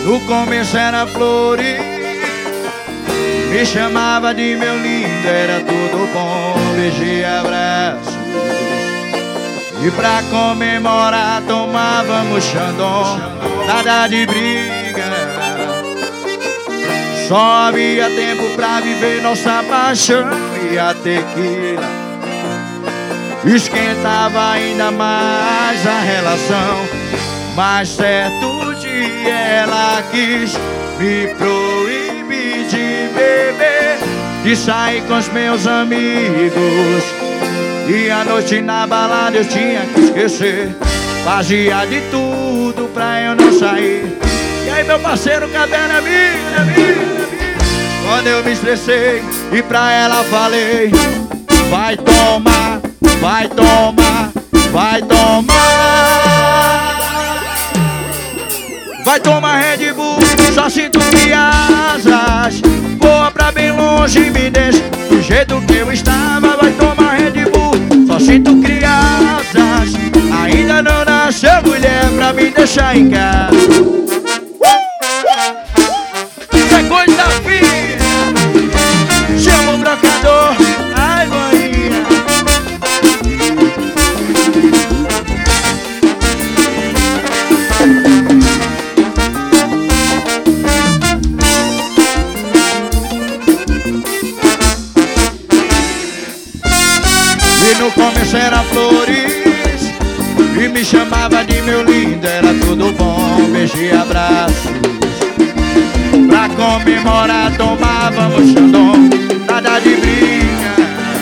No começo era flores, me chamava de meu lindo, era tudo bom, beijo e abraço. E pra comemorar tomávamos Xandão, nada de briga. Só havia tempo pra viver nossa paixão, e a tequila esquentava ainda mais a relação. Mas certo dia ela quis me proibir de beber, de sair com os meus amigos. E à noite na balada eu tinha que esquecer, fazia de tudo pra eu não sair. E aí meu parceiro, cadê a minha? Quando eu me estressei e pra ela falei: vai tomar, vai tomar, vai tomar. Vai tomar Red Bull, só sinto que asas voa pra bem longe e me deixa do jeito que eu estava. Vai tomar Red Bull, só sinto crianças. Ainda não nasceu mulher pra me deixar em casa. Isso é coisa fina, chama o brocador, ai boinha. E no começo era flores, e me chamava de meu lindo, era tudo bom, beijo e abraço. Pra comemorar tomávamos Xandão, nada de briga.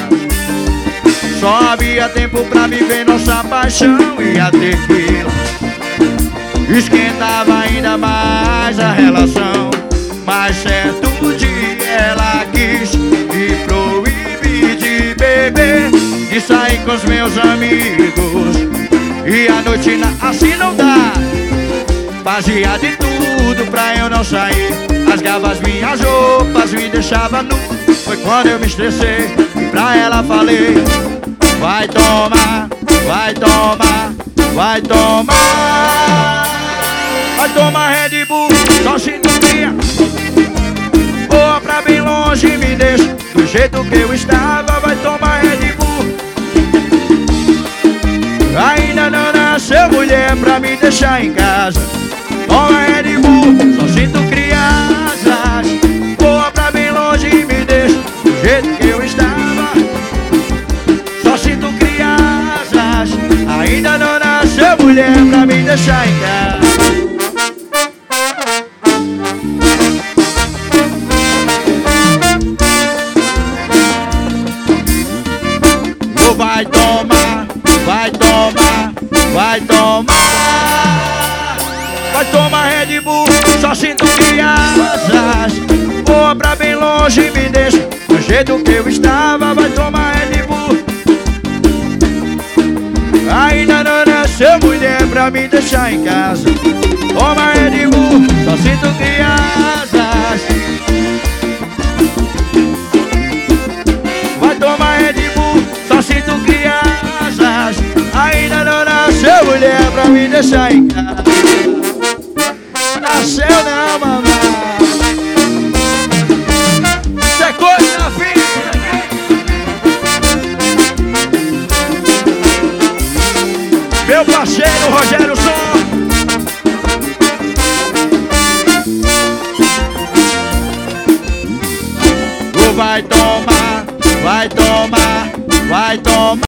Só havia tempo pra viver nossa paixão, e a tequila esquentava ainda mais a relação. Mas certo dia ela quis me proibir de beber, de sair com os meus amigos. E a noite assim não dá, fazia de tudo pra eu não sair. Rasgava as minhas roupas, me deixava nu. Foi quando eu me estressei e pra ela falei: vai tomar, vai tomar, vai tomar. Vai tomar Red Bull, só sintonia. Voa pra bem longe e me deixa do jeito que eu estava. Vai tomar Red Bull. Ainda não nasceu mulher pra me deixar em casa. Toma Red Bull, só sinto crianças. Voa pra bem longe e me deixa do jeito que eu estava. Só sinto crianças. Ainda não nasceu mulher pra me deixar em casa. Vai tomar, vai tomar, vai tomar. Vai tomar Red Bull, só sinto crianças. Voa pra bem longe e me deixa do jeito que eu estava. Vai tomar Red Bull. Ainda não nasceu mulher pra me deixar em casa. Toma Red Bull, só sinto crianças. Vai tomar Red Bull, só sinto crianças. Ainda não nasceu mulher pra me deixar em casa. Nasceu não, mamãe. Isso é coisa fina. Meu parceiro Rogério Som. Vai tomar, vai tomar, vai tomar.